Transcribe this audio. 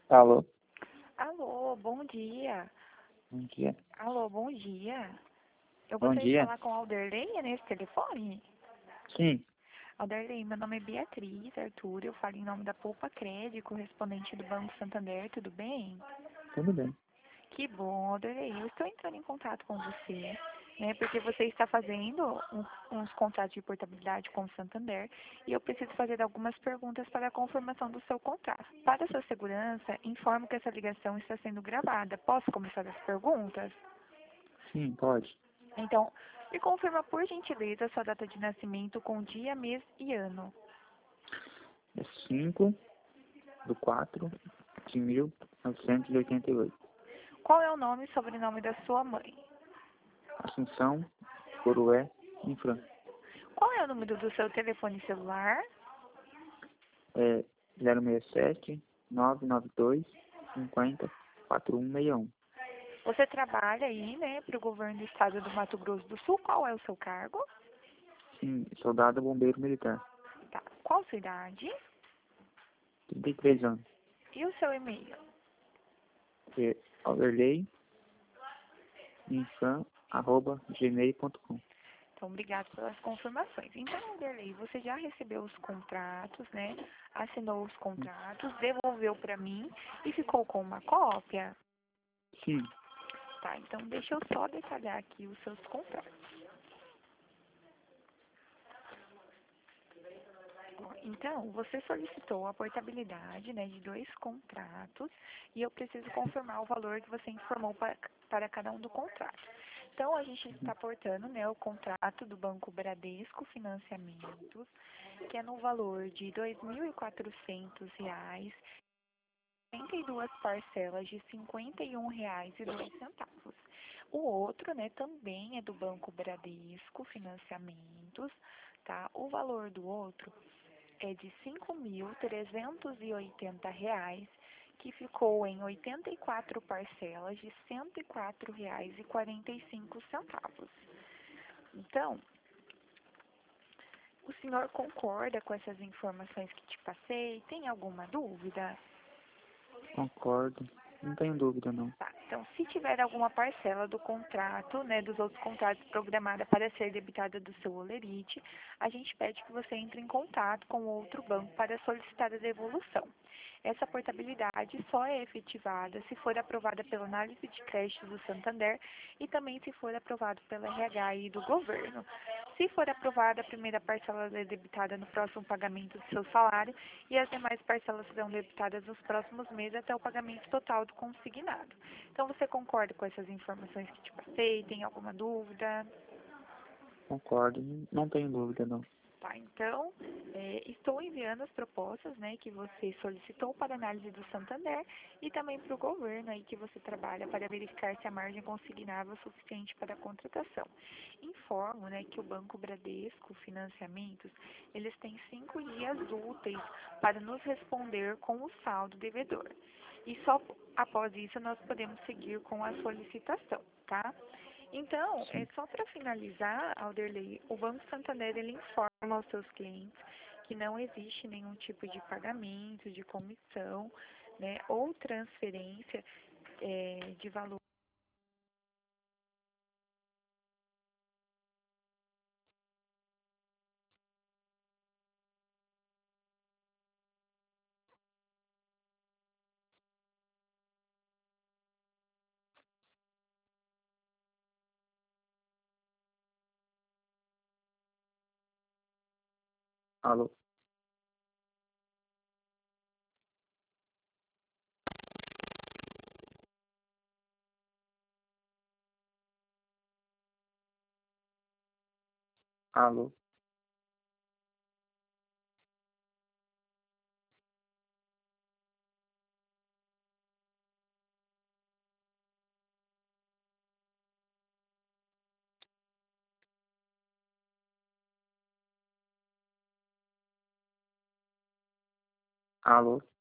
Alô, Alô, bom dia. bom dia. Alô, bom dia. Eu Bom gostaria de dia? falar com a Alderley nesse telefone. Sim, Alderley, meu nome é Beatriz Arthur, eu falo em nome da Poupa Crédito, correspondente do Banco Santander, tudo bem? tudo bem. Que bom, Alderley. Eu estou entrando em contato com você, né, porque você está fazendo uns contratos de portabilidade com o Santander e eu preciso fazer algumas perguntas para a confirmação do seu contrato. Para sua segurança, informo que essa ligação está sendo gravada. Posso começar as perguntas? Sim, pode. Então, me confirma, por gentileza, sua data de nascimento com dia, mês e ano. É 5/4/1988. Qual é o nome e sobrenome da sua mãe? Assunção, Coroé, Infran. Qual é o número do seu telefone celular? É 067 992 50 4161. Você trabalha aí, né, para o governo do estado do Mato Grosso do Sul. Qual é o seu cargo? Sim, soldado bombeiro militar. Tá. Qual a sua idade? 33 anos. E o seu e-mail? É Alderley, infran@gmail.com. Então, obrigado pelas confirmações. Então, Anderley, você já recebeu os contratos, né? Assinou os contratos, devolveu para mim e ficou com uma cópia? Sim, Tá, então deixa eu só detalhar aqui os seus contratos. Então, você solicitou a portabilidade, né, de 2 contratos e eu preciso confirmar o valor que você informou para cada um do contrato. Então, a gente está portando, né, o contrato do Banco Bradesco Financiamentos, que é no valor de R$ 2.400, 52 parcelas de R$ 51,02. O outro, né, também é do Banco Bradesco Financiamentos, tá? O valor do outro é de R$ 5.380, que ficou em 84 parcelas de R$ 104,45. Então, o senhor concorda com essas informações que te passei? Tem alguma dúvida? concordo. Não tenho dúvida, não. Tá, então, se tiver alguma parcela do contrato, né, dos outros contratos programada para ser debitada do seu holerite, a gente pede que você entre em contato com outro banco para solicitar a devolução. Essa portabilidade só é efetivada se for aprovada pela análise de crédito do Santander e também se for aprovado pela RH e do governo. Se for aprovada, a primeira parcela é debitada no próximo pagamento do seu salário e as demais parcelas serão debitadas nos próximos meses até o pagamento total do consignado. Então, você concorda com essas informações que te passei? Tem alguma dúvida? Concordo. Não tenho dúvida, não. Tá, então, estou enviando as propostas, né, que você solicitou para análise do Santander e também para o governo aí que você trabalha para verificar se a margem consignável é suficiente para a contratação. Informo, né, que o Banco Bradesco Financiamentos, eles têm 5 dias úteis para nos responder com o saldo devedor. E só após isso nós podemos seguir com a solicitação, tá? Então, Sim. só para finalizar, Alderley, o Banco Santander ele informa aos seus clientes que não existe nenhum tipo de pagamento, de comissão, né, ou transferência de valor. Alô? Alô? Alô?